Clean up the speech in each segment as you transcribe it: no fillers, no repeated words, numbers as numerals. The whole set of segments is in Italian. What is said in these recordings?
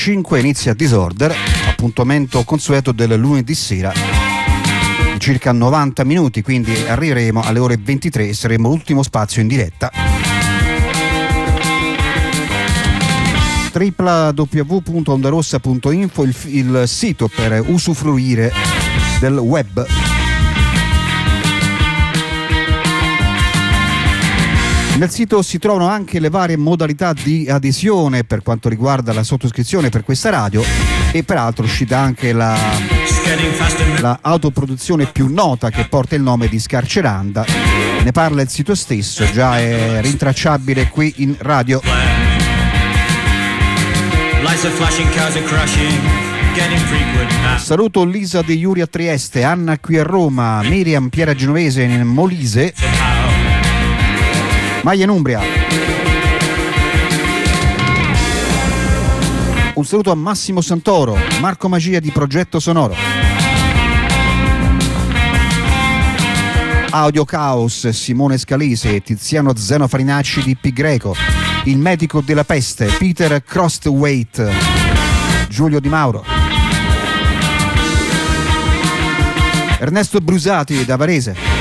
5 inizia Disorder, appuntamento consueto del lunedì sera di circa 90 minuti, quindi arriveremo alle ore 23 e saremo l'ultimo spazio in diretta. www.ondarossa.info, il sito per usufruire del web. Nel sito si trovano anche le varie modalità di adesione per quanto riguarda la sottoscrizione per questa radio, e peraltro è uscita anche la autoproduzione più nota che porta il nome di Scarceranda. Ne parla il sito stesso, già è rintracciabile qui in radio. Saluto Lisa De Iuri a Trieste, Anna qui a Roma, Miriam Piera Genovese in Molise, Maia in Umbria. Un saluto a Massimo Santoro, Marco Magia di Progetto Sonoro, Audio Caos, Simone Scalise, Tiziano Zeno Farinacci di Pi Greco, Il Medico della Peste, Peter Crostwaite, Giulio Di Mauro, Ernesto Brusati da Varese,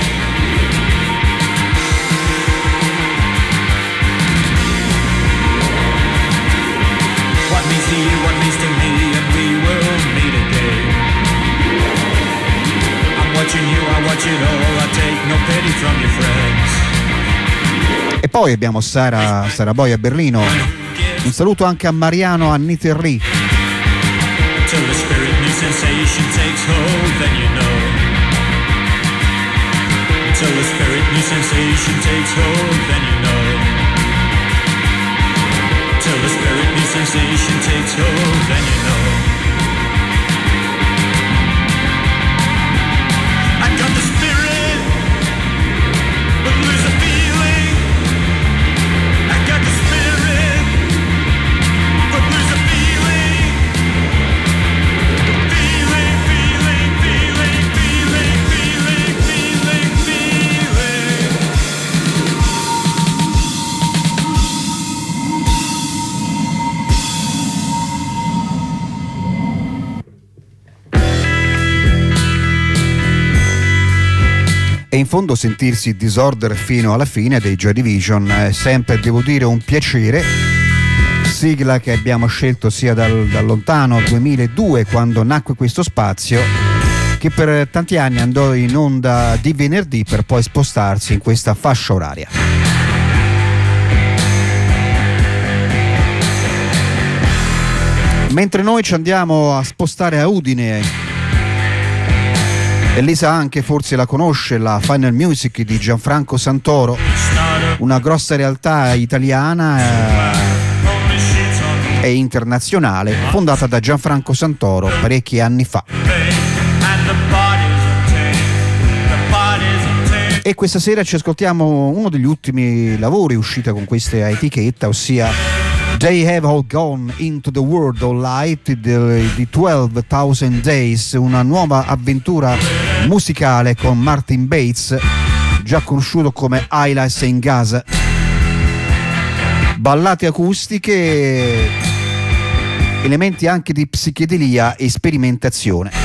e poi abbiamo Sara Boy a Berlino. Un saluto anche a Mariano Anniterri. E in fondo sentirsi Disorder fino alla fine dei Joy Division è sempre, devo dire, un piacere. Sigla che abbiamo scelto sia dal lontano 2002, quando nacque questo spazio, che per tanti anni andò in onda di venerdì per poi spostarsi in questa fascia oraria. Mentre noi ci andiamo a spostare a Udine, Elisa anche forse la conosce, la Final Music di Gianfranco Santoro, una grossa realtà italiana e internazionale fondata da Gianfranco Santoro parecchi anni fa. E questa sera ci ascoltiamo uno degli ultimi lavori uscita con questa etichetta, ossia They Have All Gone Into the World of Light di 12,000 Days, una nuova avventura musicale con Martin Bates, già conosciuto come Eyeless in Gaza. Ballate acustiche, elementi anche di psichedelia e sperimentazione.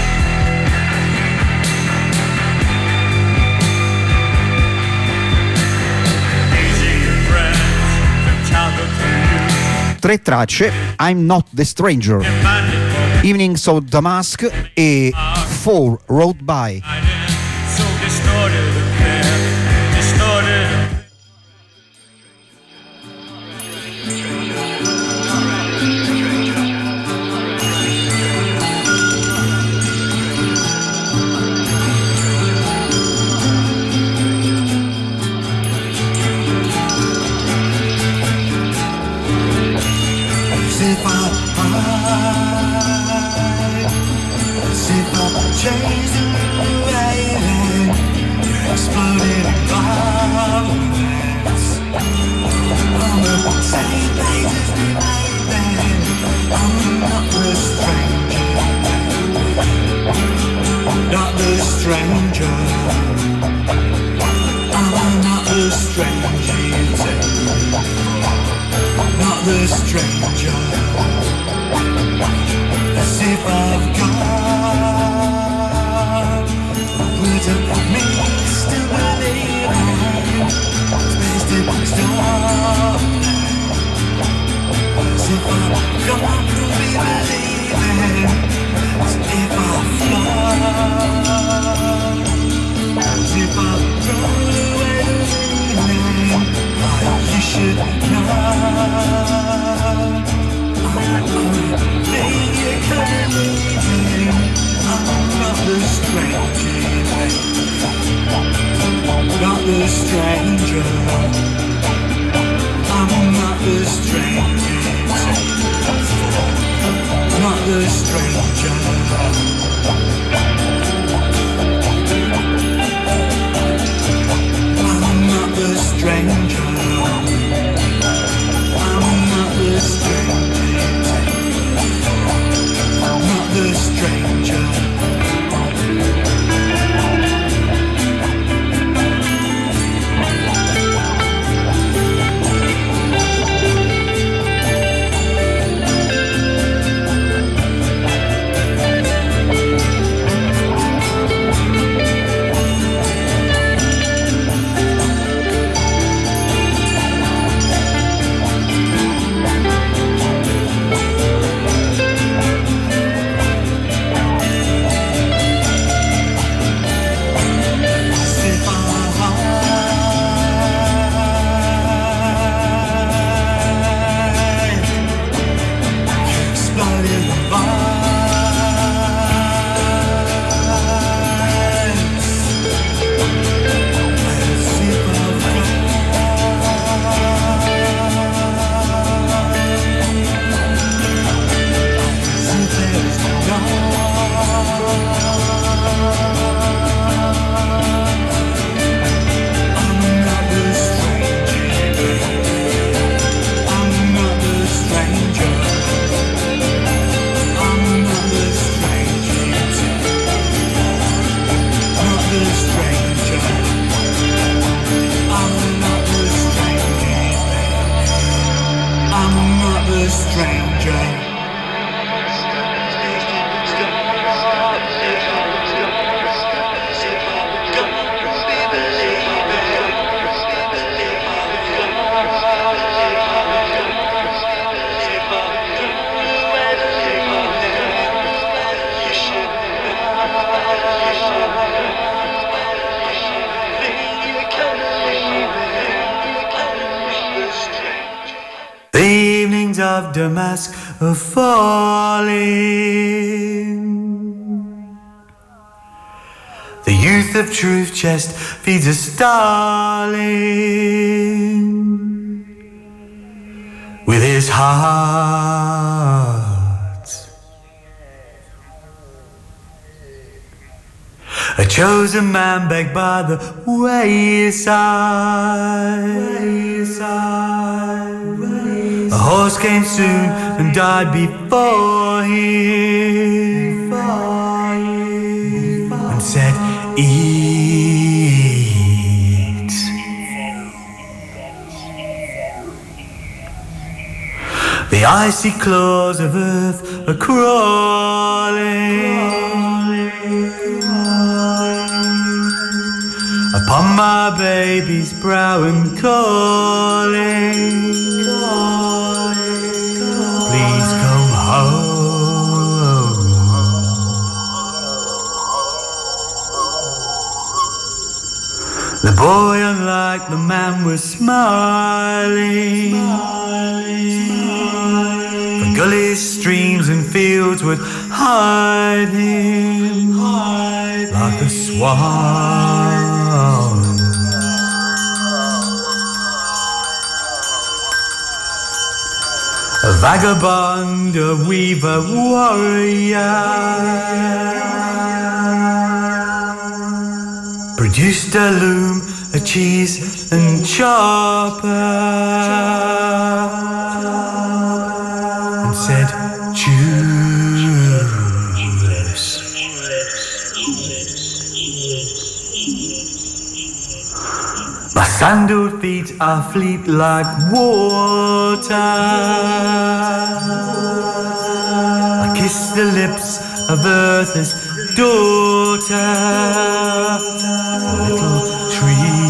Tre tracce: I'm Not the Stranger, Evenings of Damask e 4 Road By. Chasing away, exploding violence. On the same pages we made then, I'm not the stranger, not the stranger. I'm not the stranger, you say, not the stranger. the stranger. I'm not the stranger. I'm not the stranger. Not the stranger. Of damask are falling. The youth of truth chest feeds a starling with his heart. A chosen man begged by the wayside. A horse came soon and died before him and said, eat. The icy claws of earth are crawling upon my baby's brow and calling. Please come home. The boy, unlike the man, was smiling. The gullies, streams and fields would hide him like a swan. A vagabond, a weaver, warrior produced a loom, a cheese and chopper and said, choose. My sandaled feet are fleet like water. I kiss the lips of Earth's daughter, a little tree.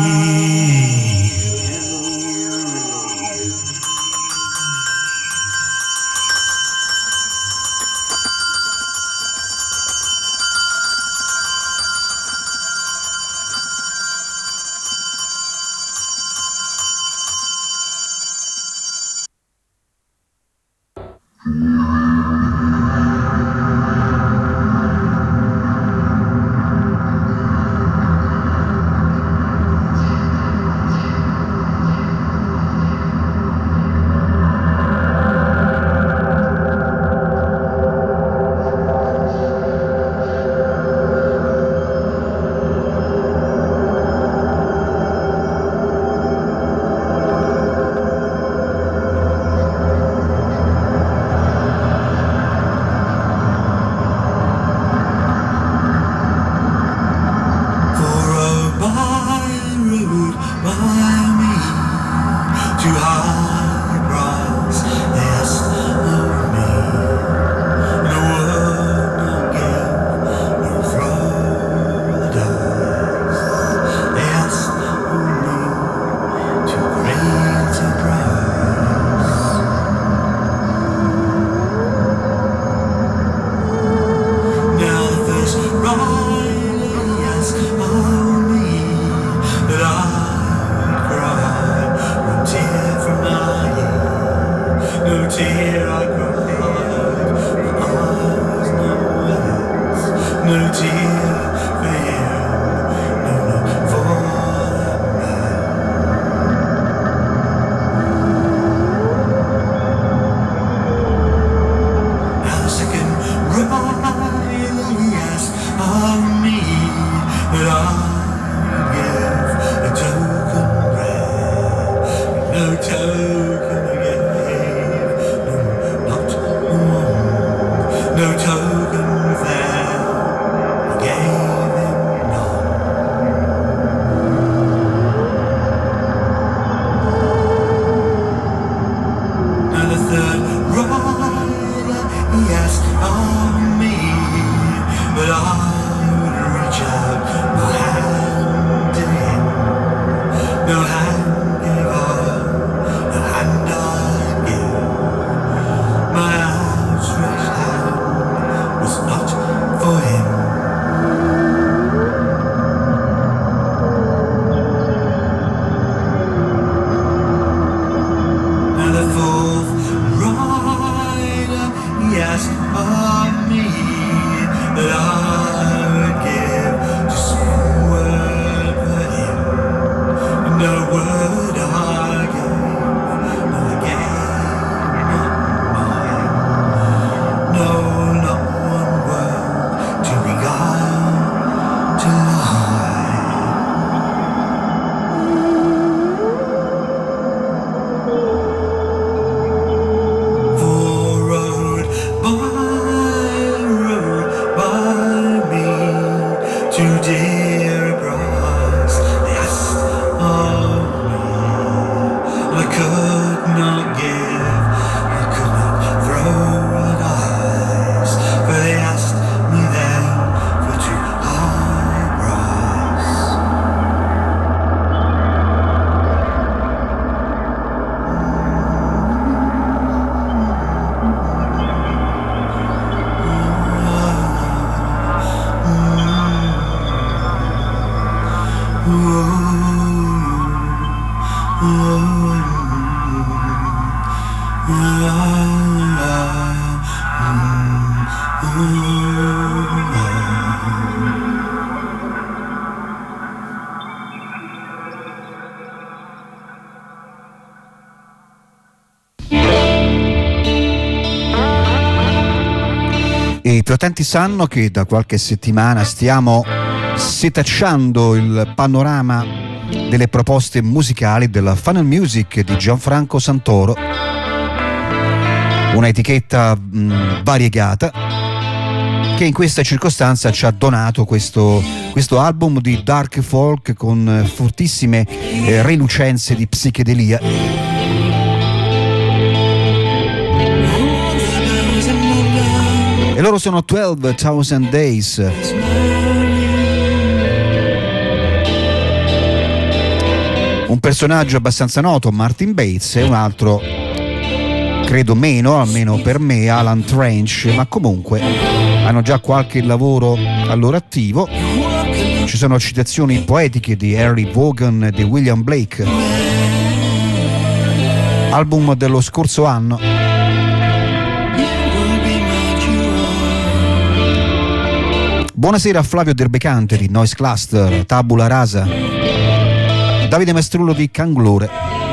asked of me, but I would reach out my hand to him. No hand gave up, no hand I'd give. My outstretched hand was not for him. And the fourth rider, he asked of me that I would give just one word for him. And no word I gave, no I gave not mine. No, not one word to beguile, to lie. For road by me to dear Bras, they asked of me, and I could not give, I could not throw what eyes, for they asked me then for too high price. I più attenti sanno che da qualche settimana stiamo setacciando il panorama delle proposte musicali della Funnel Music di Gianfranco Santoro, una etichetta variegata che in questa circostanza ci ha donato questo album di dark folk con fortissime rilucenze di psichedelia. E loro sono 12,000 Days. Un personaggio abbastanza noto, Martin Bates, e un altro, credo meno, almeno per me, Alan Trench, ma comunque hanno già qualche lavoro al loro attivo. Ci sono citazioni poetiche di Harry Vaughan e di William Blake. Album dello scorso anno. Buonasera a Flavio Derbecante di Noise Cluster, Tabula Rasa, Davide Maestrullo di Canglore.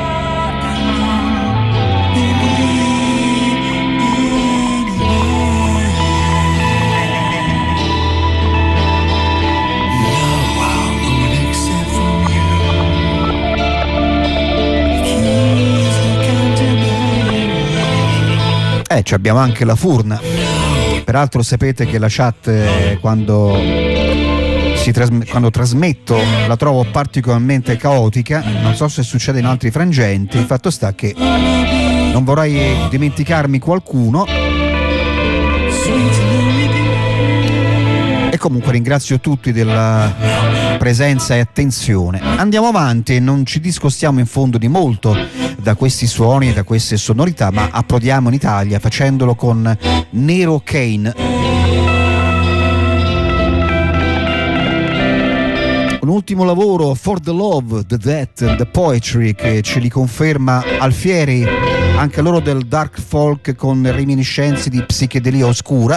Ci abbiamo anche la Furna. Peraltro sapete che la chat quando trasmetto la trovo particolarmente caotica, non so se succede in altri frangenti, il fatto sta che non vorrei dimenticarmi qualcuno e comunque ringrazio tutti della presenza e attenzione. Andiamo avanti e non ci discostiamo in fondo di molto da questi suoni e da queste sonorità, ma approdiamo in Italia facendolo con Nero Kane. Un ultimo lavoro, For the Love, The Death and the Poetry, che ce li conferma Alfieri, anche loro del dark folk con reminiscenze di psichedelia oscura.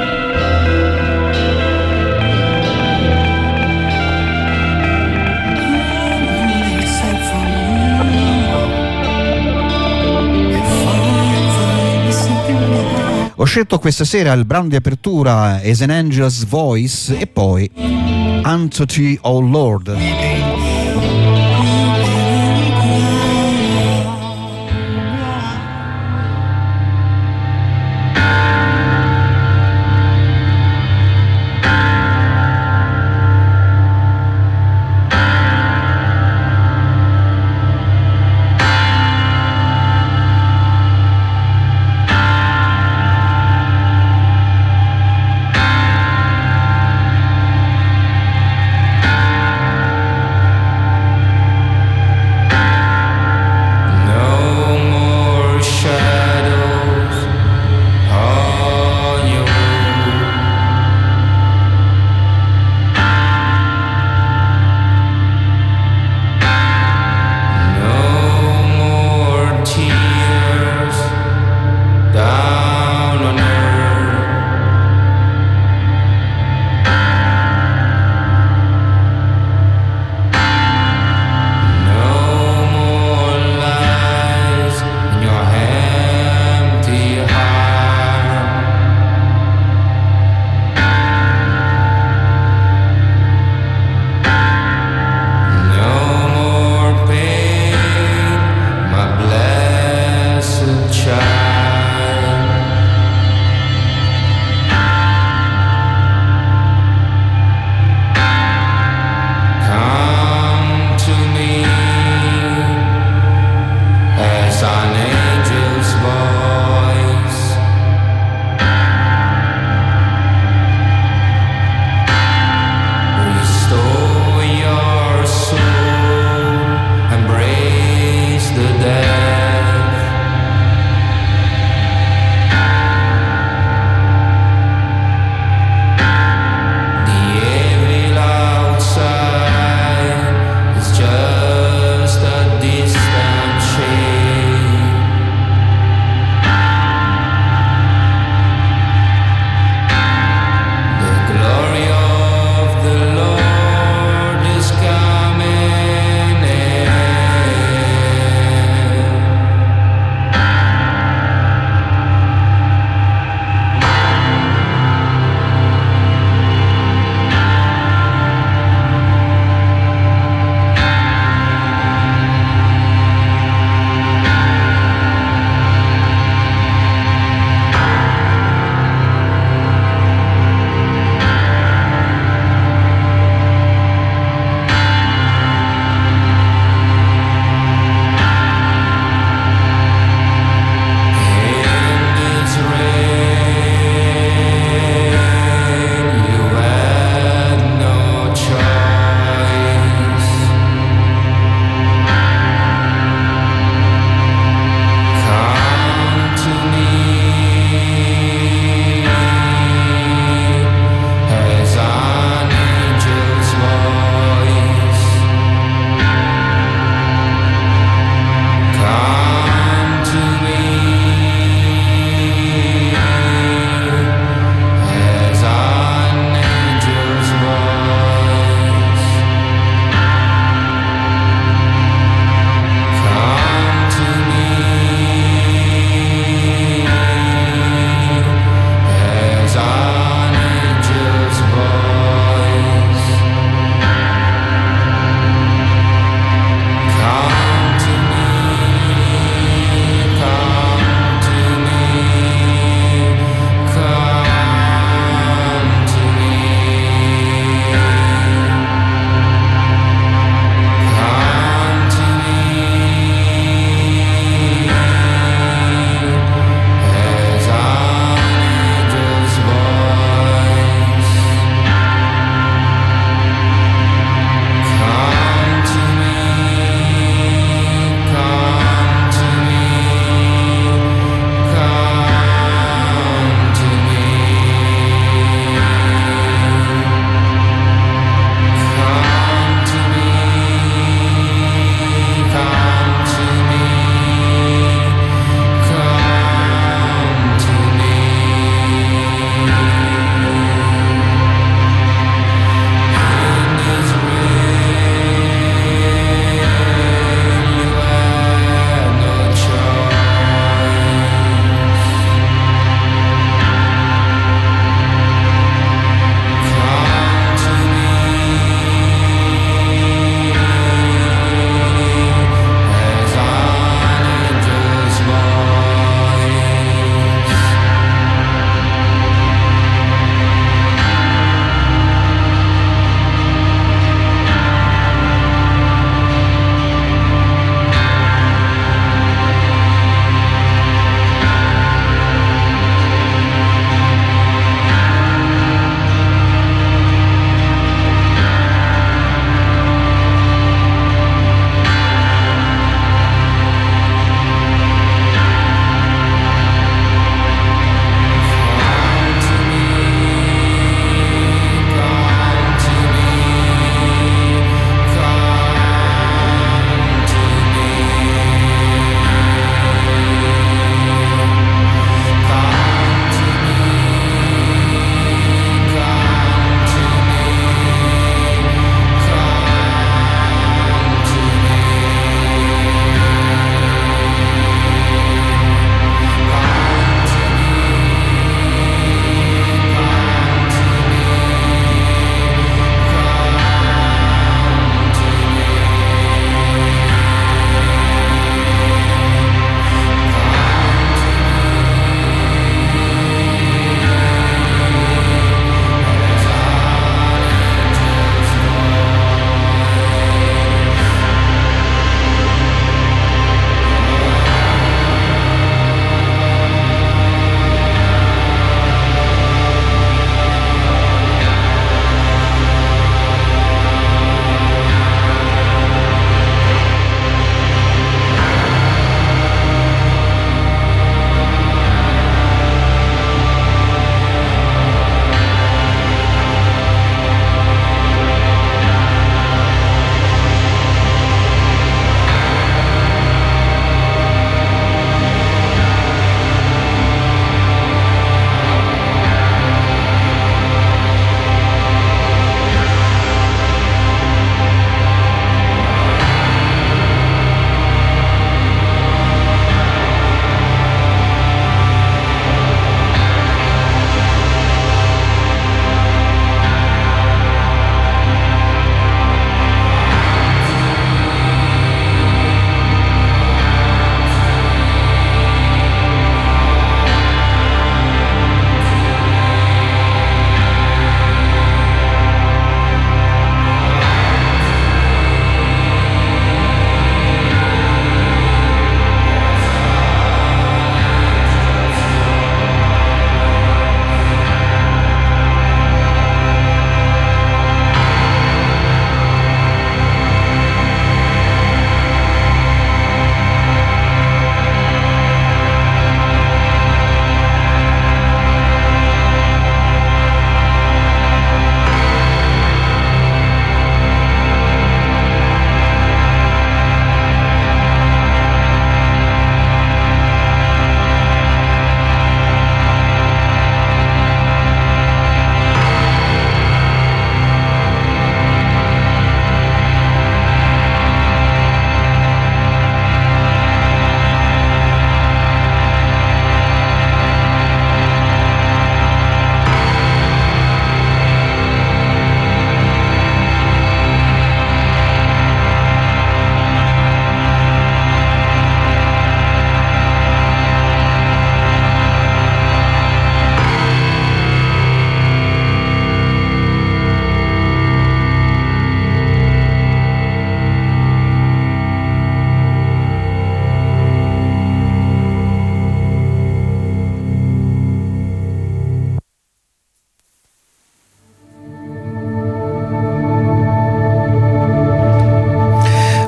Ho scelto questa sera il brano di apertura As an Angel's Voice e poi Unto Thee, O Lord.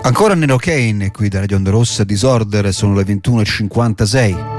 Ancora Nero Kane qui da Radio Onda Rossa. Disorder, sono le 21:56.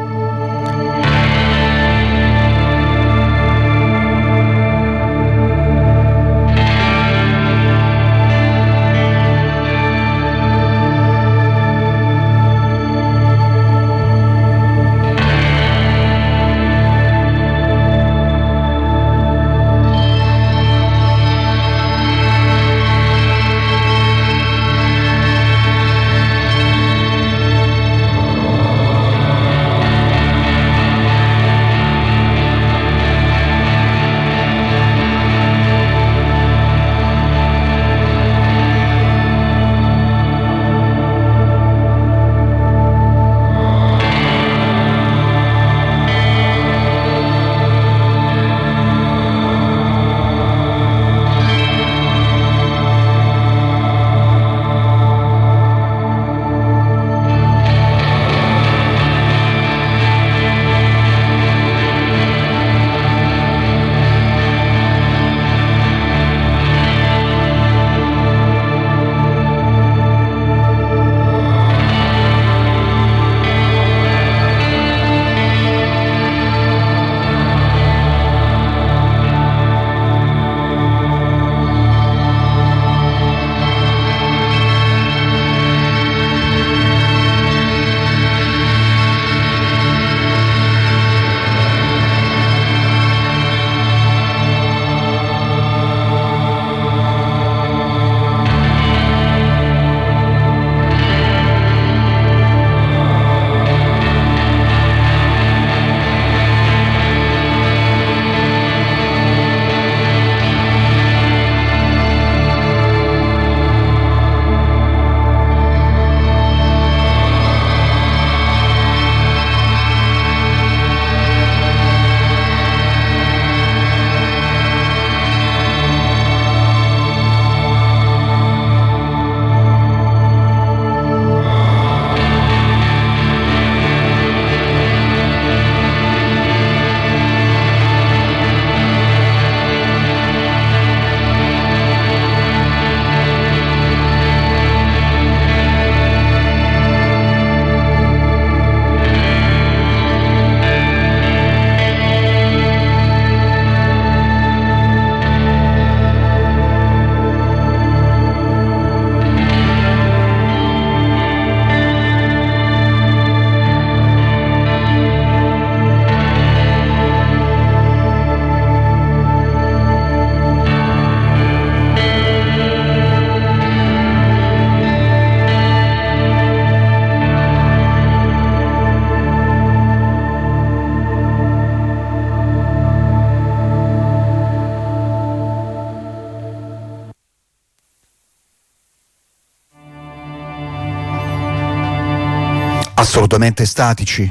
Assolutamente statici,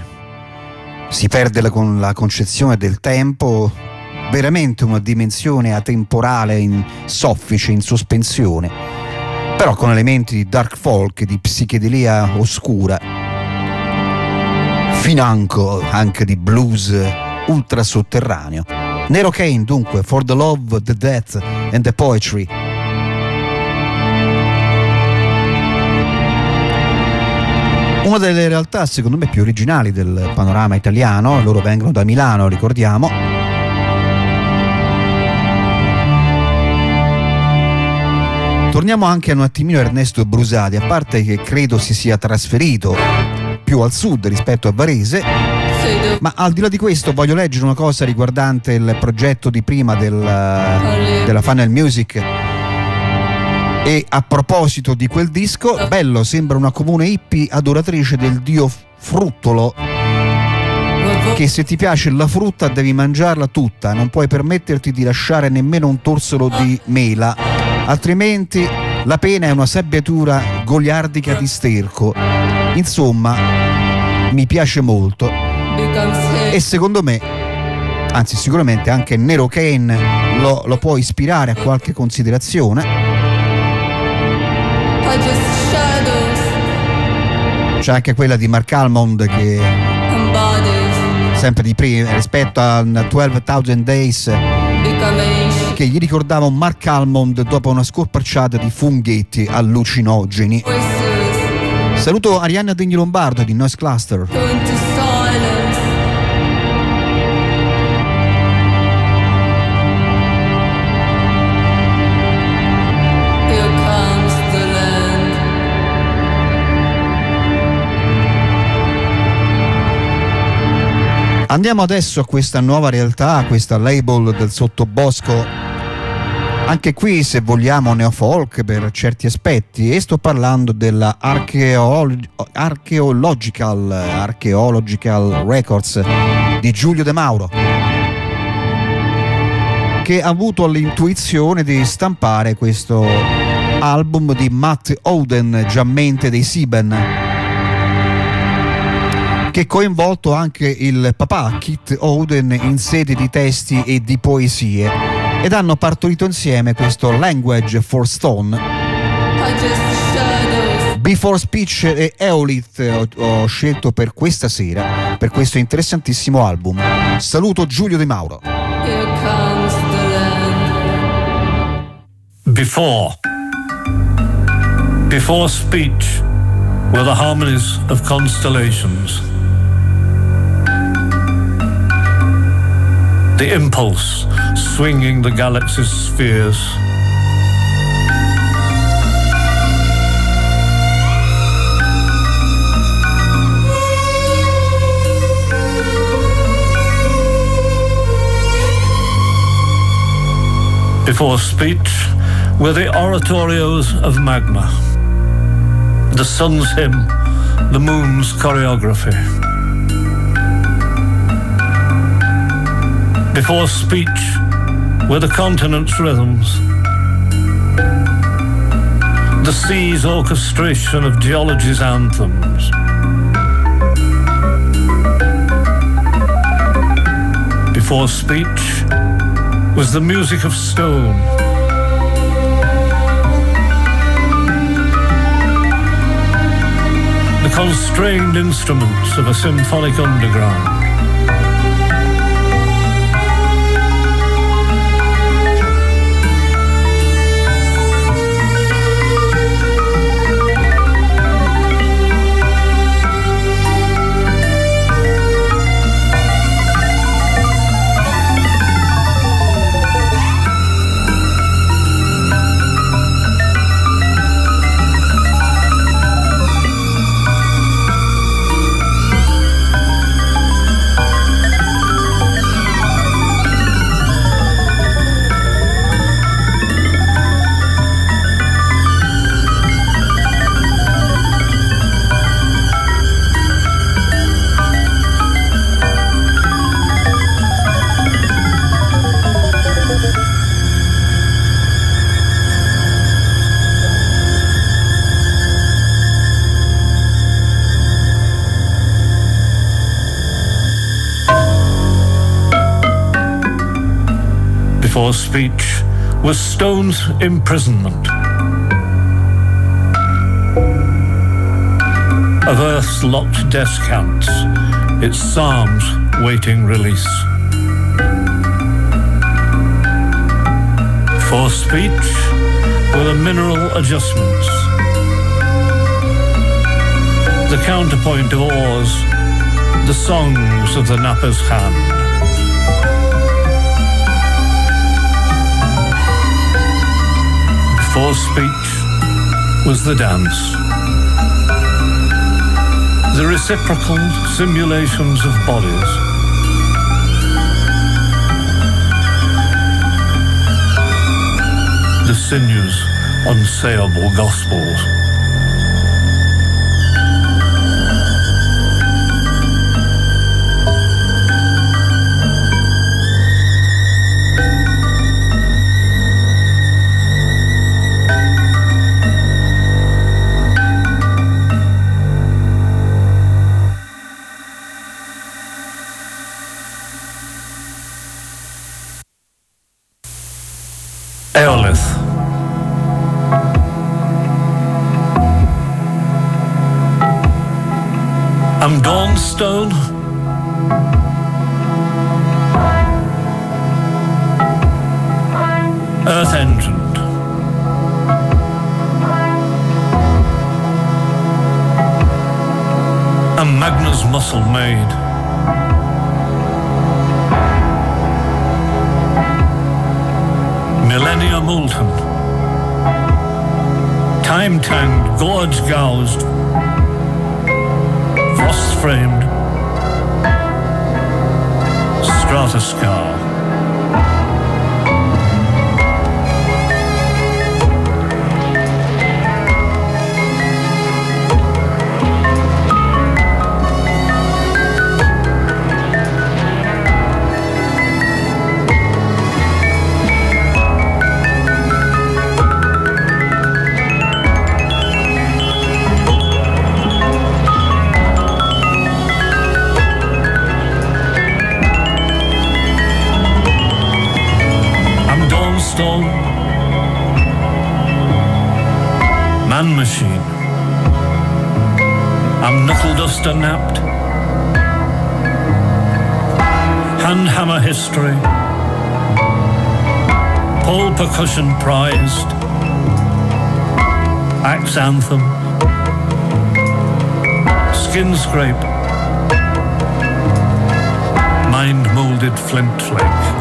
si perde la concezione del tempo, veramente una dimensione atemporale in soffice, in sospensione, però con elementi di dark folk, di psichedelia oscura, financo anche di blues ultra sotterraneo. Nero Kane dunque, For the Love, the Death and the Poetry. Una delle realtà secondo me più originali del panorama italiano, loro vengono da Milano, ricordiamo. Torniamo anche un attimino a Ernesto Brusati, a parte che credo si sia trasferito più al sud rispetto a Varese, ma al di là di questo voglio leggere una cosa riguardante il progetto di prima della Funnel Music. E a proposito di quel disco, bello, sembra una comune hippie adoratrice del dio fruttolo, che se ti piace la frutta devi mangiarla tutta, non puoi permetterti di lasciare nemmeno un torsolo di mela, altrimenti la pena è una sabbiatura goliardica di sterco. Insomma, mi piace molto e secondo me, anzi sicuramente anche Nero Kane lo può ispirare a qualche considerazione. C'è anche quella di Mark Almond che sempre di prima rispetto a 12,000 Days, che che gli ricordava un Mark Almond dopo una scorpacciata di funghetti allucinogeni. Saluto Arianna Degni Lombardo di Noise Cluster. Andiamo adesso a questa nuova realtà, a questa label del sottobosco, anche qui se vogliamo neofolk per certi aspetti, e sto parlando della Archaeological Records di Giulio De Mauro, che ha avuto l'intuizione di stampare questo album di Matt Oden, già mente dei Sieben, che ha coinvolto anche il papà Kit Oden in sede di testi e di poesie, ed hanno partorito insieme questo Language for Stone. Before Speech e Eolith ho scelto per questa sera, per questo interessantissimo album. Saluto Giulio De Mauro. Before speech were the harmonies of constellations. The impulse swinging the galaxy's spheres. Before speech were the oratorios of magma, the sun's hymn, the moon's choreography. Before speech were the continent's rhythms, the sea's orchestration of geology's anthems. Before speech was the music of stone, the constrained instruments of a symphonic underground. Before speech was stone's imprisonment, of earth's locked descants, its psalms waiting release. Before speech were the mineral adjustments, the counterpoint of oars, the songs of the napper's hand. Before speech was the dance, the reciprocal simulations of bodies, the sinews' unsayable gospels. Eolith. I'm Dawnstone. muscle made. Millennia molten, time-tanged, gorge-gouged, frost-framed, stratoscar. Stone, man machine. I'm knuckle duster napped, hand hammer history, pole percussion prized, axe anthem, skin scrape, mind molded flint flake.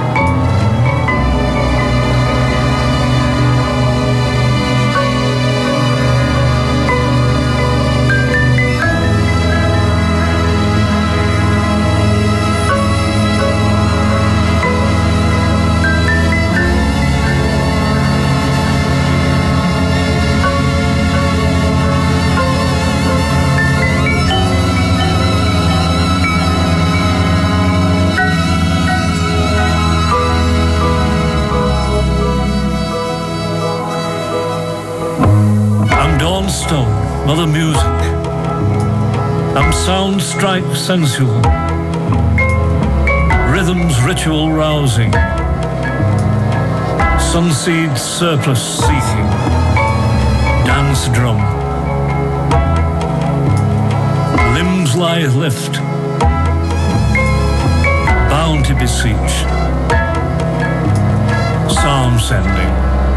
Stone, mother music. I'm sound strike sensual, rhythms ritual rousing, sunseed surplus seeking, dance drum, limbs lie lift, bound to beseech, psalm sending.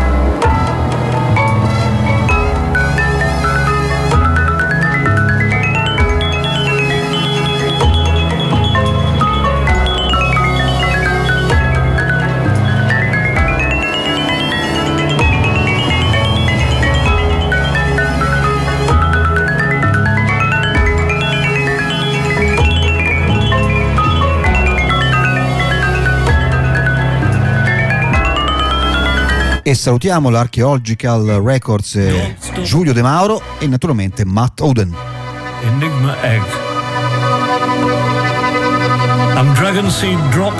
E salutiamo l'Archaeological Records Giulio De Mauro e naturalmente Matt Oden. Enigma egg. I'm dragon seed dropped.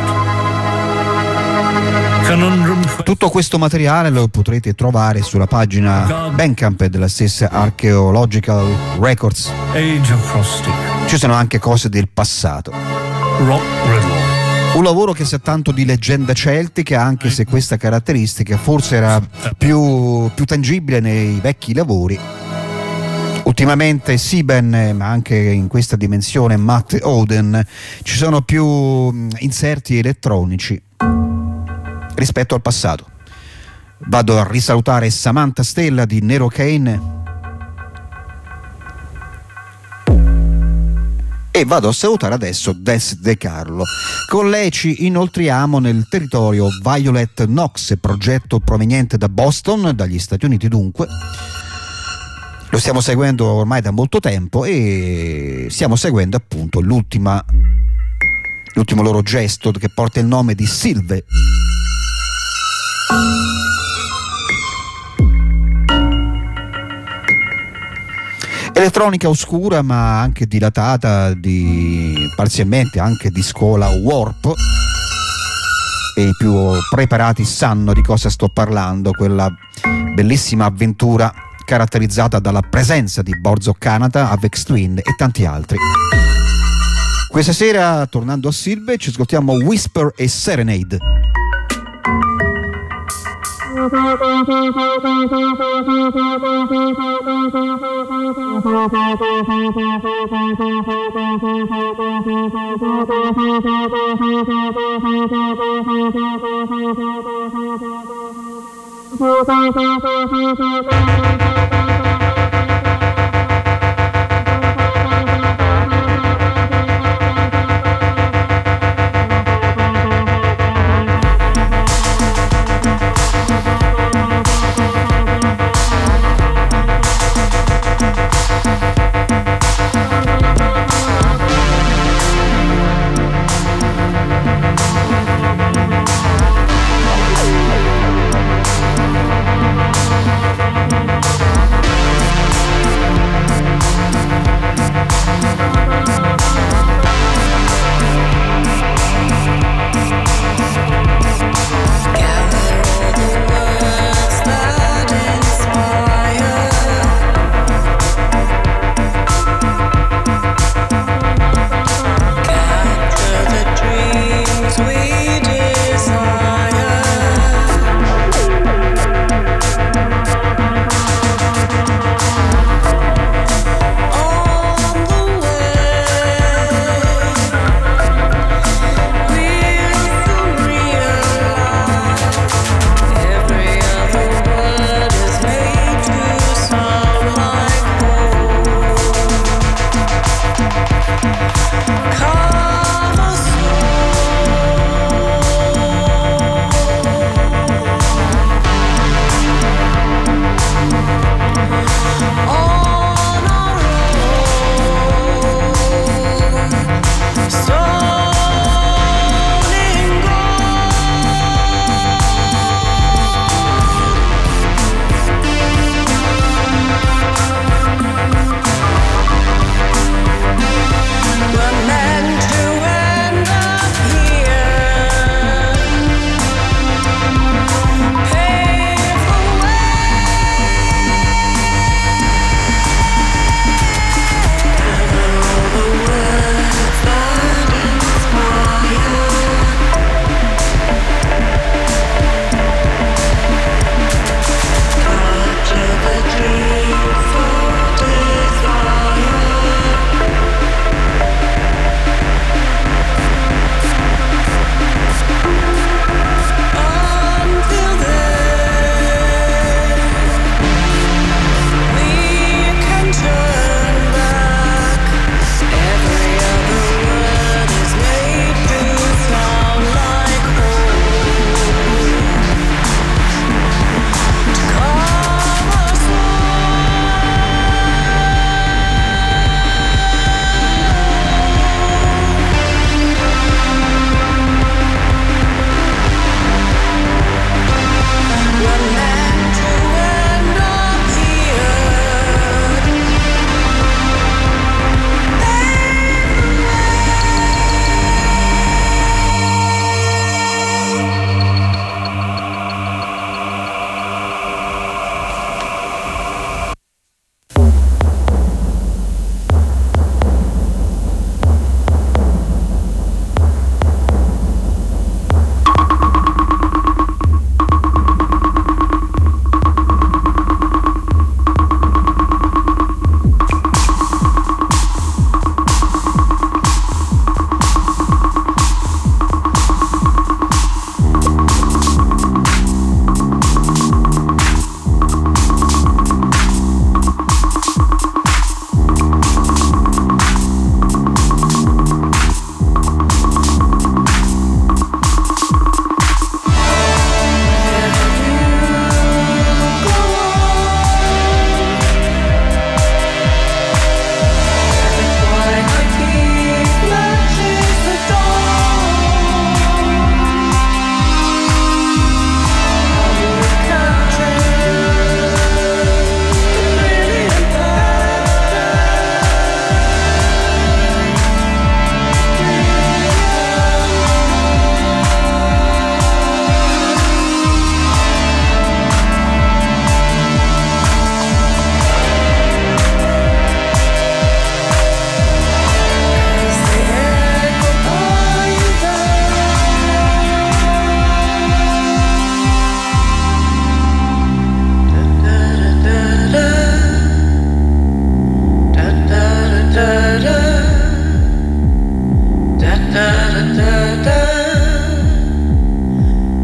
Conundrum. Tutto questo materiale lo potrete trovare sulla pagina Bandcamp della stessa Archaeological Records. Age acrostic. Ci sono anche cose del passato. Rock riddle. Un lavoro che sa tanto di leggenda celtica, anche se questa caratteristica forse era più tangibile nei vecchi lavori. Ultimamente Siben, ma anche in questa dimensione Matt Oden, ci sono più inserti elettronici rispetto al passato. Vado a risalutare Samantha Stella di Nero Kane e vado a salutare adesso Des De Carlo. Con lei ci inoltriamo nel territorio Violet Knox, progetto proveniente da Boston, dagli Stati Uniti dunque. Lo stiamo seguendo ormai da molto tempo e stiamo seguendo appunto l'ultimo loro gesto che porta il nome di Silve. Elettronica oscura ma anche dilatata, parzialmente anche di scuola warp, e i più preparati sanno di cosa sto parlando, quella bellissima avventura caratterizzata dalla presenza di Borzo Kanata, Avex Twin e tanti altri. Questa sera, tornando a Silve, ci ascoltiamo Whisper e Serenade.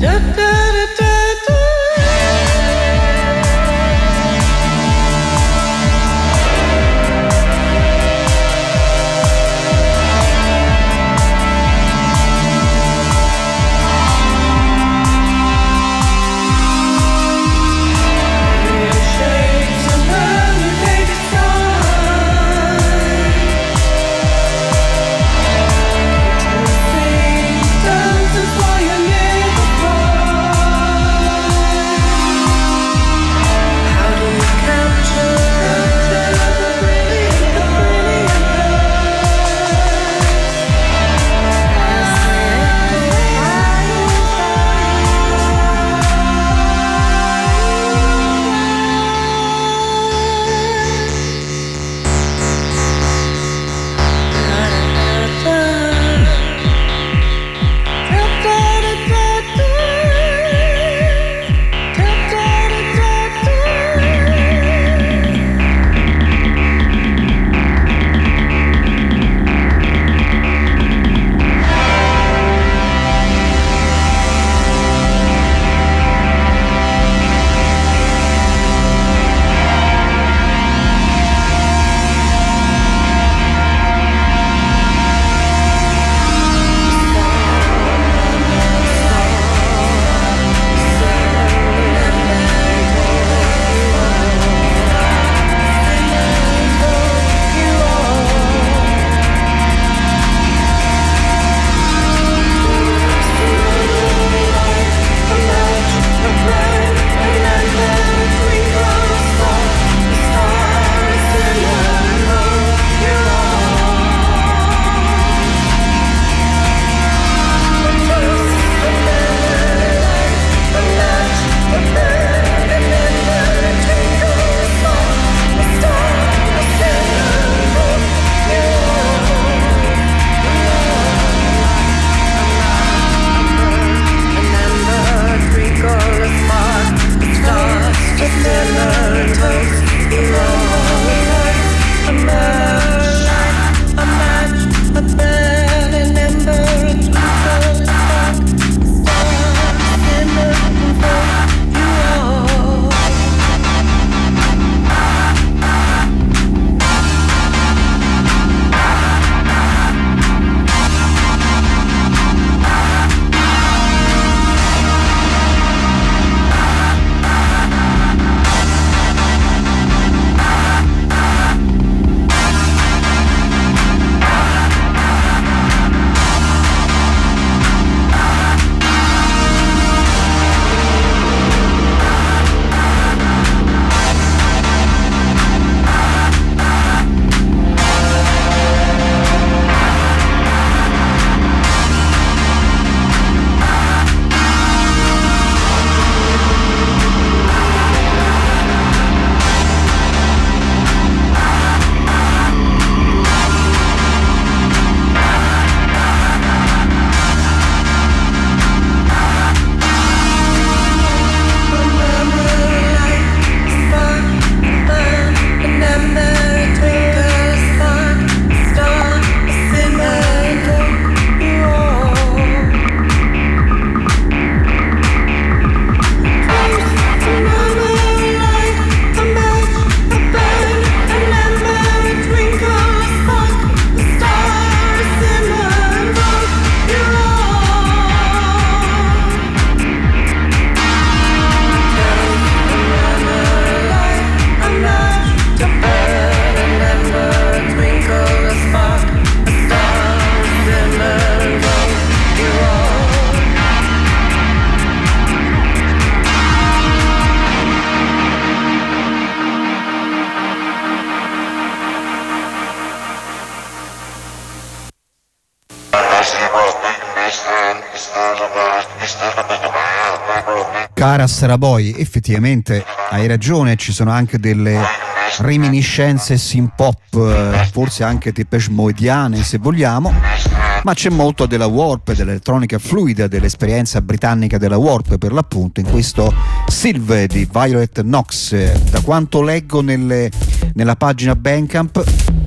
Cara Saraboi, effettivamente hai ragione, ci sono anche delle reminiscenze synth-pop, forse anche Depeche Modeane se vogliamo, ma c'è molto della warp, dell'elettronica fluida, dell'esperienza britannica della warp per l'appunto in questo Silve di Violet Knox. Da quanto leggo nella pagina Bandcamp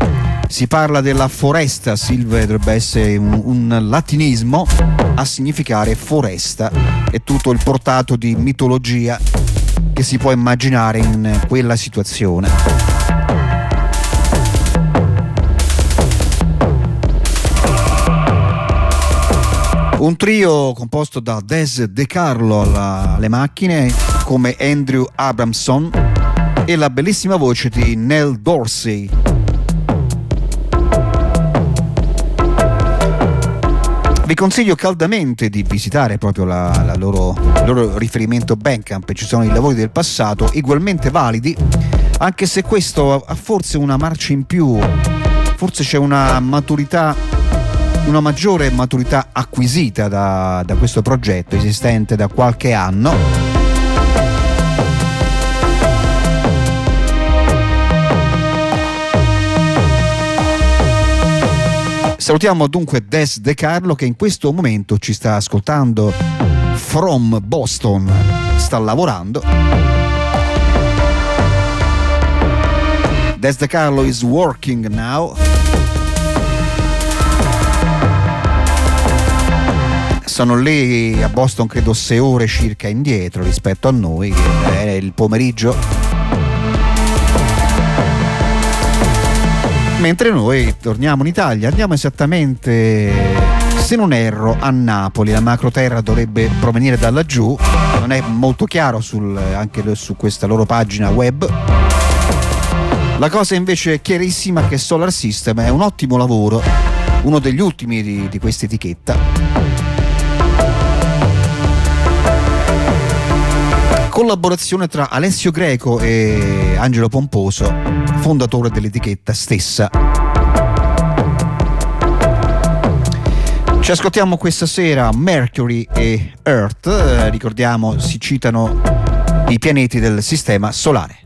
Si parla della foresta, Silve dovrebbe essere un latinismo a significare foresta, e tutto il portato di mitologia che si può immaginare in quella situazione. Un trio composto da Des De Carlo alle macchine, come Andrew Abramson, e la bellissima voce di Nell Dorsey. Vi consiglio caldamente di visitare proprio il loro riferimento Bandcamp. Ci sono i lavori del passato ugualmente validi, anche se questo ha forse una marcia in più, forse c'è una maggiore maturità acquisita da questo progetto esistente da qualche anno. Salutiamo dunque Des De Carlo, che in questo momento ci sta ascoltando from Boston, sta lavorando. Des De Carlo is working now. Sono lì a Boston credo 6 ore circa indietro rispetto a noi, che è il pomeriggio. Mentre noi torniamo in Italia, andiamo esattamente, se non erro, a Napoli. La macroterra dovrebbe provenire da laggiù, non è molto chiaro anche su questa loro pagina web. La cosa invece è chiarissima, che Solar System è un ottimo lavoro, uno degli ultimi di questa etichetta. Collaborazione tra Alessio Greco e Angelo Pomposo, fondatore dell'etichetta stessa. Ci ascoltiamo questa sera Mercury e Earth, ricordiamo si citano i pianeti del sistema solare.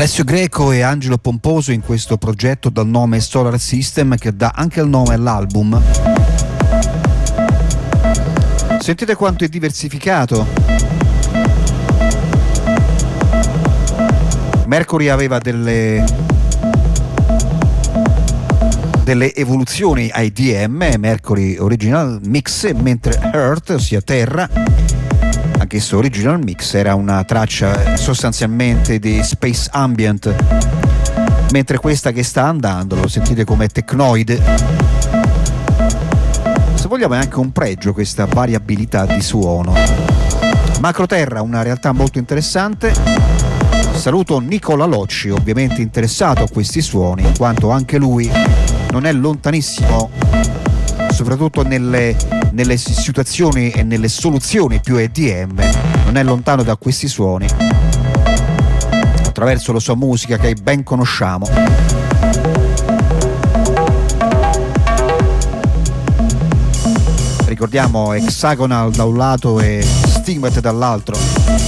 Alessio Greco e Angelo Pomposo in questo progetto dal nome Solar System, che dà anche il nome all'album. Sentite quanto è diversificato. Mercury aveva delle evoluzioni ai DM, Mercury Original Mix, mentre Earth, ossia Terra, anch'esso Original Mix, era una traccia sostanzialmente di Space Ambient, mentre questa che sta andando, lo sentite come tecnoide. Se vogliamo è anche un pregio questa variabilità di suono. Macroterra, una realtà molto interessante. Saluto Nicola Locci, ovviamente interessato a questi suoni, in quanto anche lui non è lontanissimo, soprattutto nelle situazioni e nelle soluzioni più EDM, non è lontano da questi suoni, attraverso la sua musica che ben conosciamo. Ricordiamo Hexagonal da un lato e Stigmat dall'altro.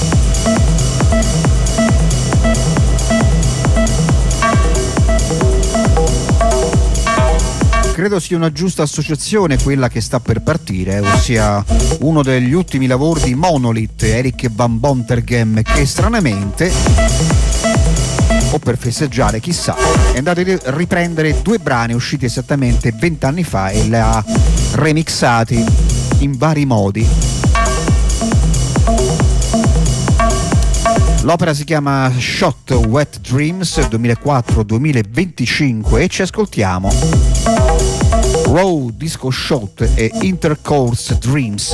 Credo sia una giusta associazione quella che sta per partire, ossia uno degli ultimi lavori di Monolith, Eric Van Bontergem, che stranamente, o per festeggiare chissà, è andato a riprendere due brani usciti esattamente 20 anni fa e li ha remixati in vari modi. L'opera si chiama Shot Wet Dreams 2004-2025 e ci ascoltiamo Raw Disco Shot e Intercourse Dreams.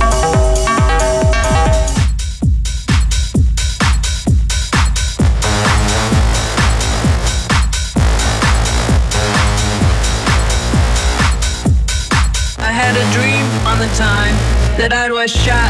I had a dream on the time that I was shot.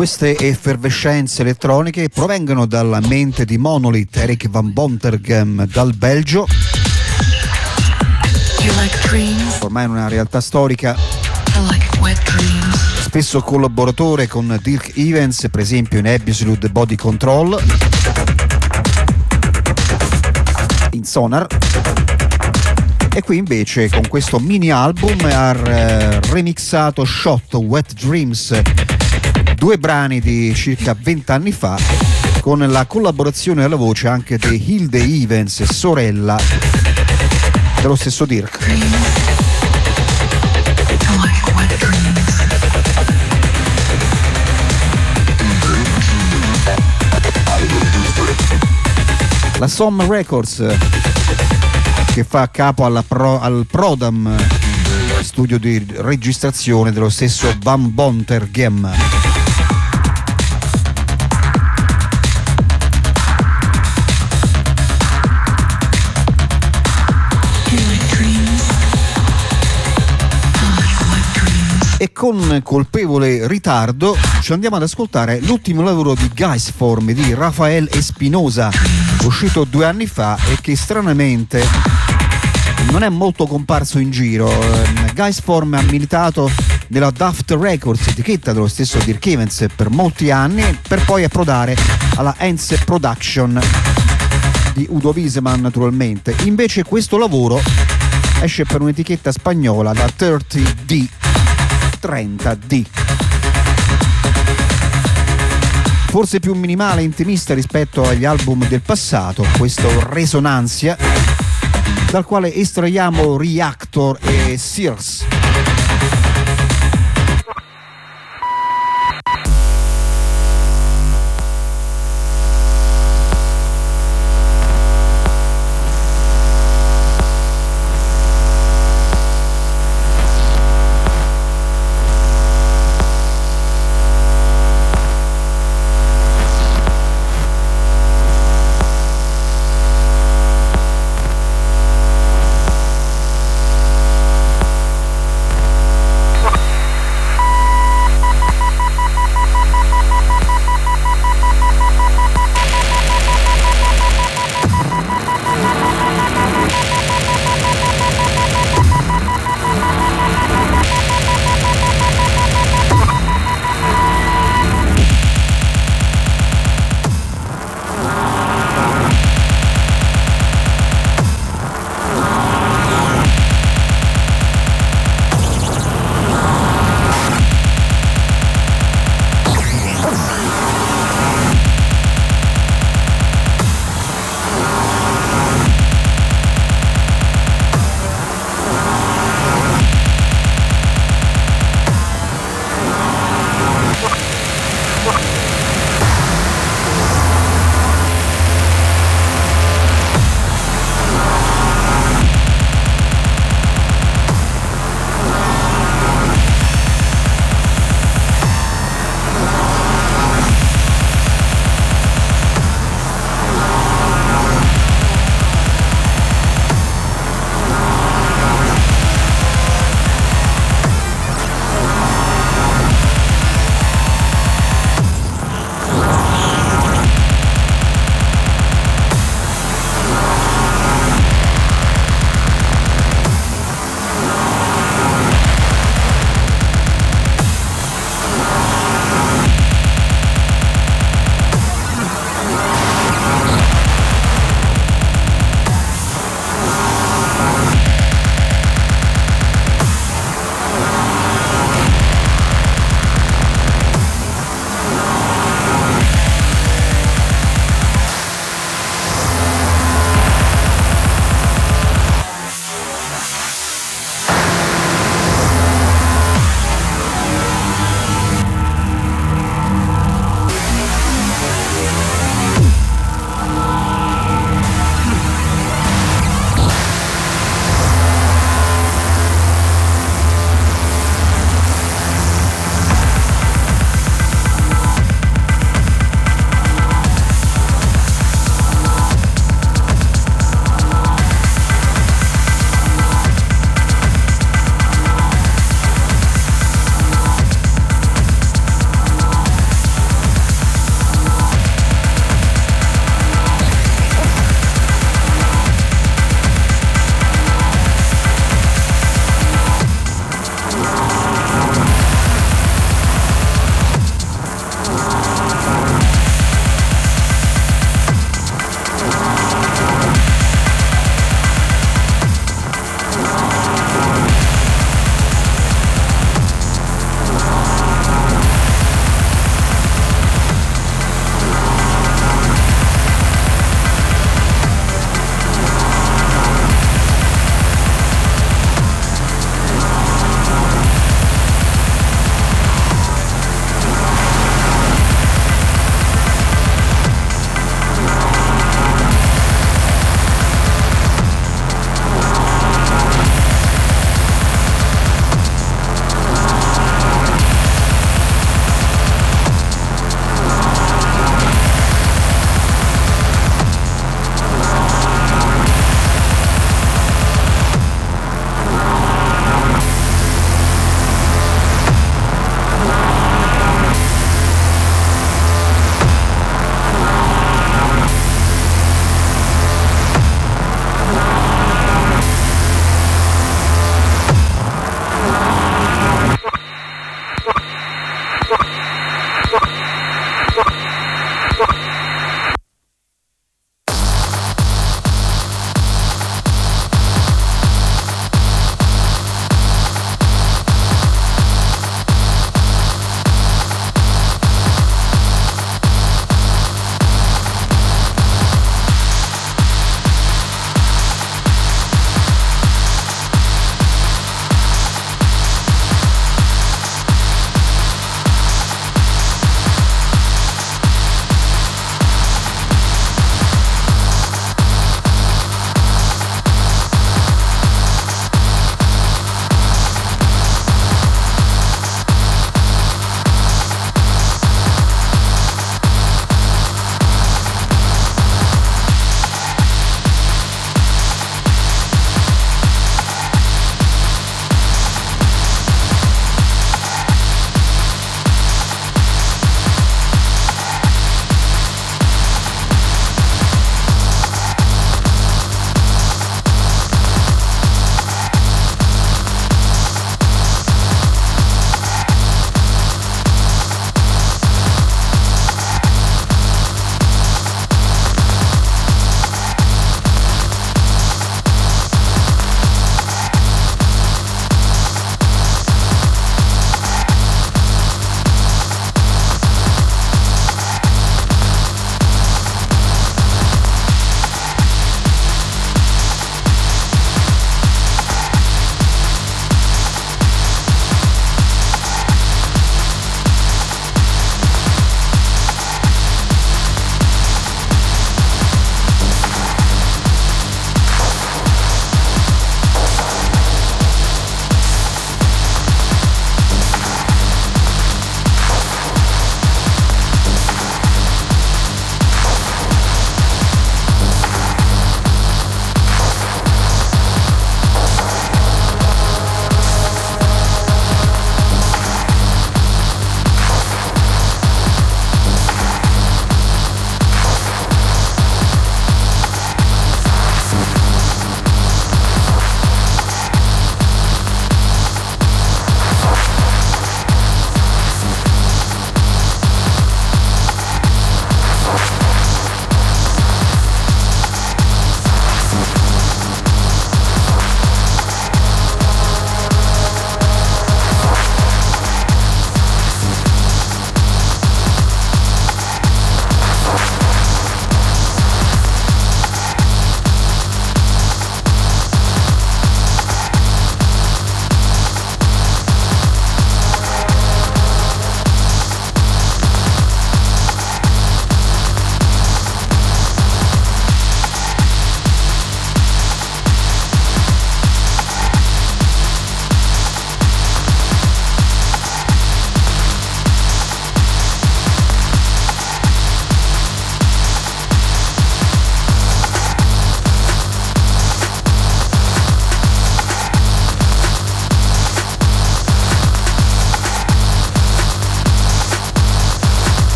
Queste effervescenze elettroniche provengono dalla mente di Monolith Eric Van Bontergem dal Belgio, ormai una realtà storica, spesso collaboratore con Dirk Evans, per esempio in Absolute Body Control, in Sonar, e qui invece con questo mini album ha remixato Shot Wet Dreams, 2 brani di circa 20 anni fa, con la collaborazione alla voce anche di Hilde Evans, sorella dello stesso Dirk. La Som Records, che fa capo al Prodam, studio di registrazione dello stesso Van Bontergem. E con colpevole ritardo ci andiamo ad ascoltare l'ultimo lavoro di Geistform di Rafael Espinosa, uscito 2 anni fa e che stranamente non è molto comparso in giro. Geistform ha militato nella Daft Records, etichetta dello stesso Dirk Evans, per molti anni, per poi approdare alla Ense Production di Udo Wiesemann, naturalmente. Invece questo lavoro esce per un'etichetta spagnola, la 30D. Forse più minimale e intimista rispetto agli album del passato, questo Resonanzia, dal quale estraiamo Reactor e Sears.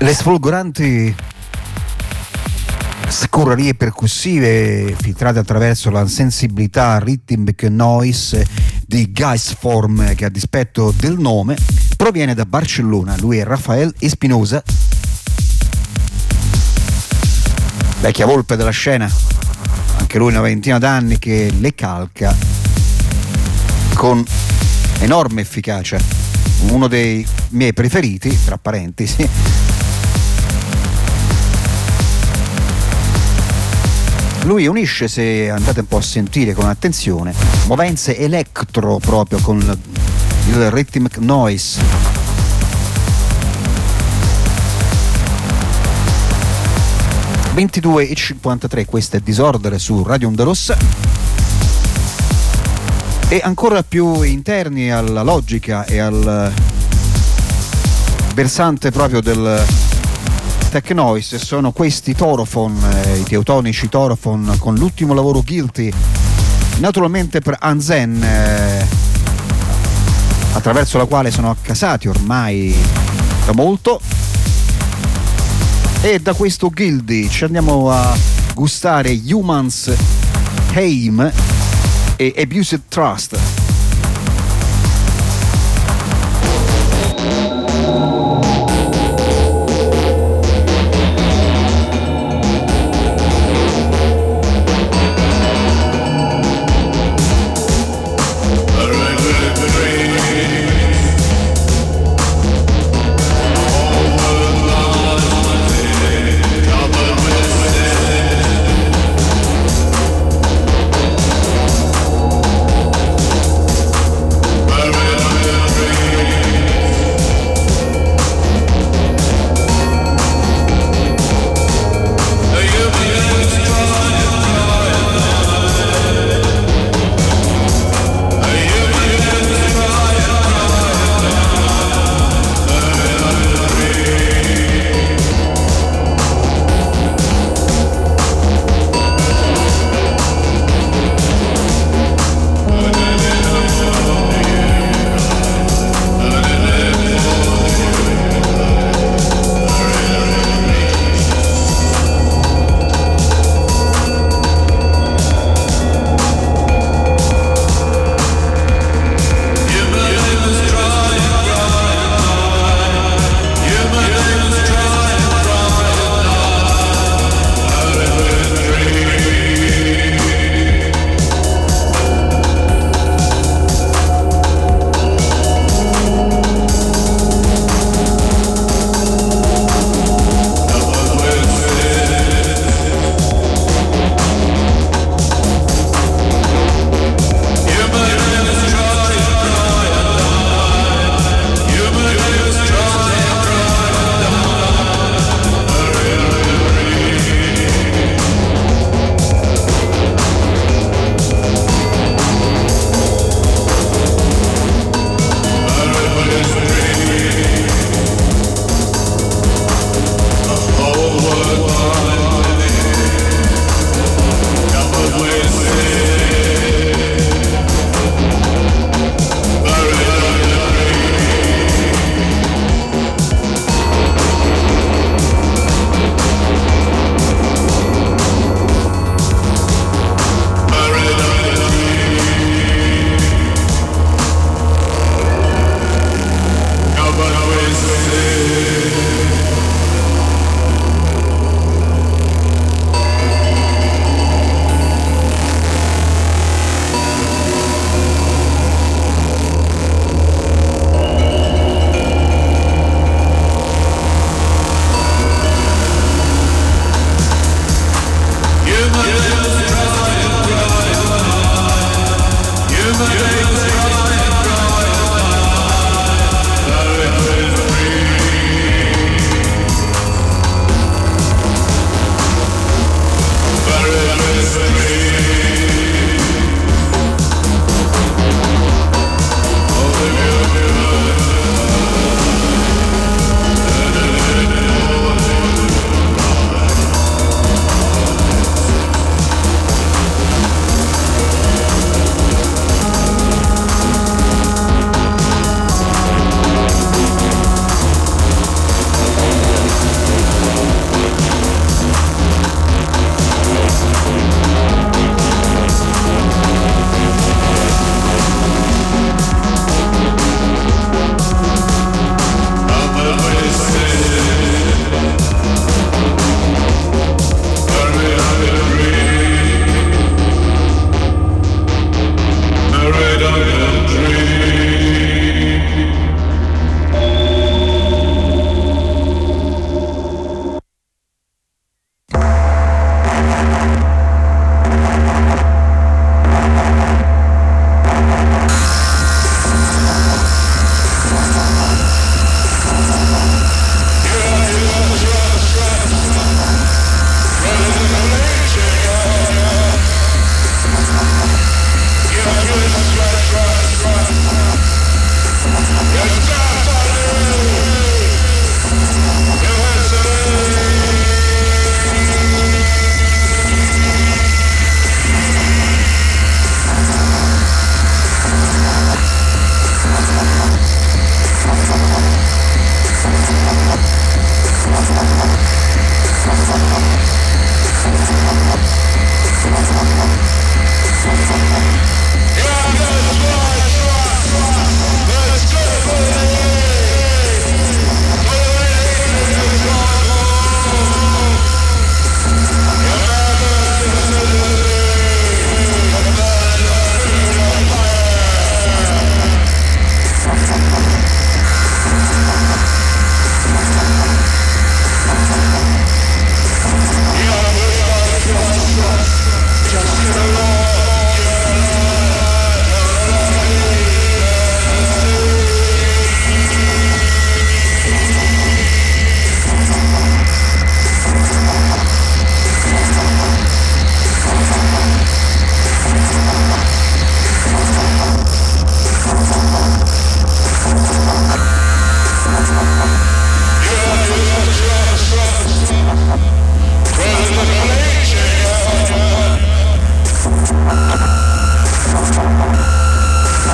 Le sfolgoranti scorrerie percussive filtrate attraverso la sensibilità rhythmic noise di Geistform, che a dispetto del nome proviene da Barcellona. Lui è Rafael Espinosa, vecchia volpe della scena, anche lui una ventina d'anni, che le calca con enorme efficacia. Uno dei miei preferiti, tra parentesi. Lui unisce, se andate un po' a sentire con attenzione, movenze electro proprio con il rhythmic noise. (22:53), questo è Disordere su Radio Onda Rossa. E ancora più interni alla logica e al versante proprio del tech noise sono questi Torophon, i teutonici Torophon, con l'ultimo lavoro Guilty, naturalmente per Anzen, attraverso la quale sono accasati ormai da molto. E da questo Guilty ci andiamo a gustare Humans Aim e Abused Trust.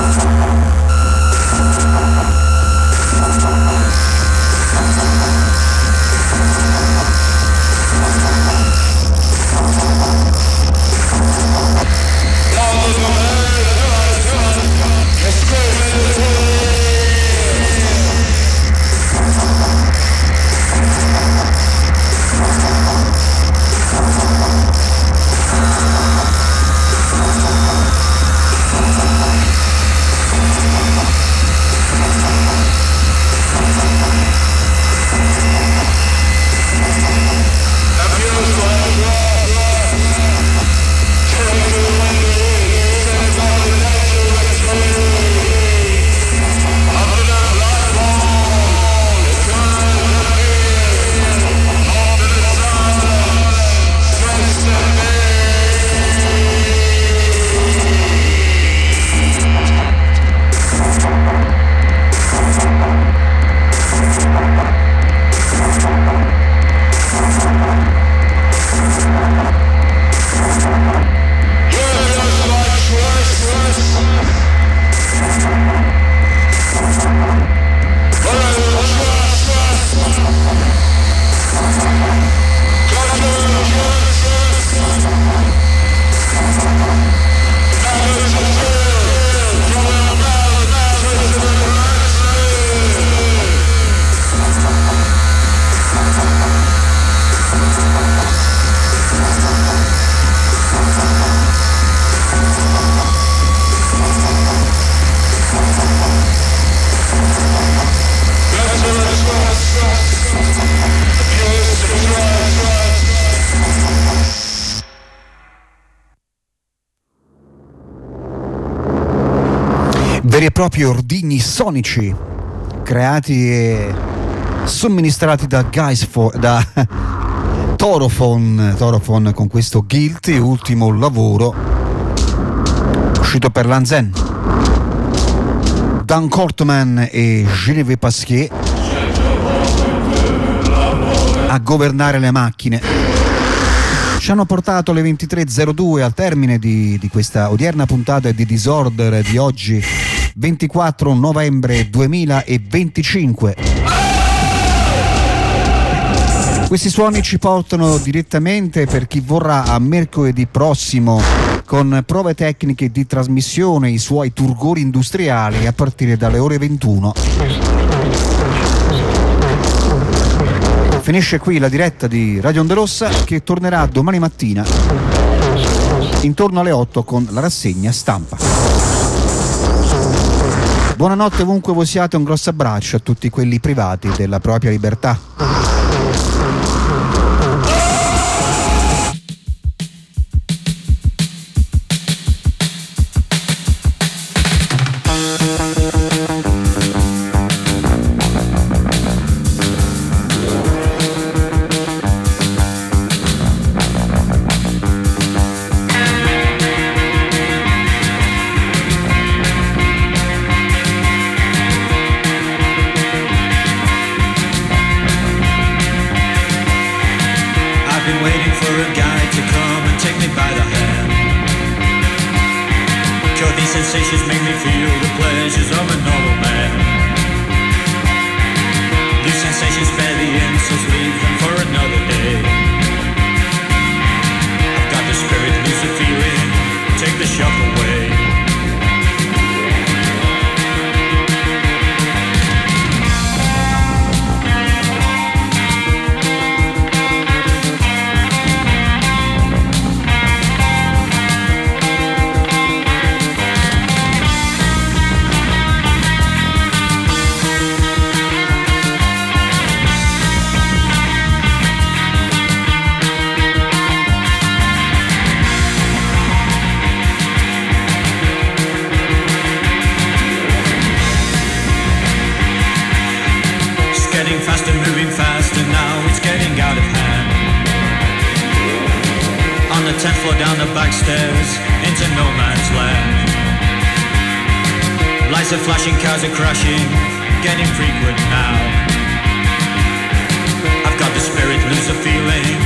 Veri e propri ordigni sonici creati e somministrati da Thorophon con questo Guilty, ultimo lavoro uscito per Lanzen. Dan Cortman e Geneviève Pasquier a governare le macchine ci hanno portato alle 23:02 al termine di questa odierna puntata di Disorder di oggi 24 novembre 2025. Questi suoni ci portano direttamente, per chi vorrà, a mercoledì prossimo, con prove tecniche di trasmissione, i suoi turgori industriali a partire dalle ore 21. Finisce qui la diretta di Radio Onda Rossa, che tornerà domani mattina intorno alle 8 con la rassegna stampa. Buonanotte ovunque voi siate, un grosso abbraccio a tutti quelli privati della propria libertà. Sensations make me feel the pleasures of a normal man. These sensations spare the insults, leave them for another day. I've got the spirit, lose the feeling, take the shock away. Faster, moving faster, now it's getting out of hand. On the 10th floor, down the back stairs, into no man's land. Lights are flashing, cars are crashing, getting frequent now. I've got the spirit, lose the feeling,